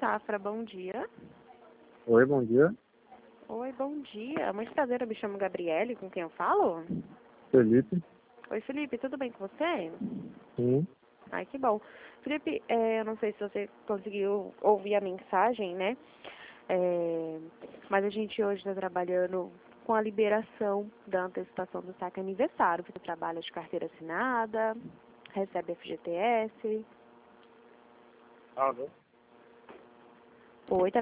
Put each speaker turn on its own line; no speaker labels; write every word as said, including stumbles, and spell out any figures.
Safra, bom dia.
Oi, bom dia.
Oi, bom dia. Muito prazer, eu me chamo Gabriele, com quem eu falo?
Felipe.
Oi, Felipe, tudo bem com você?
Sim.
Ai, que bom. Felipe, é, eu não sei se você conseguiu ouvir a mensagem, né? É, mas a gente hoje está trabalhando com a liberação da antecipação do saque aniversário. Você trabalha de carteira assinada, recebe F G T S.
Alô?
Oi, tá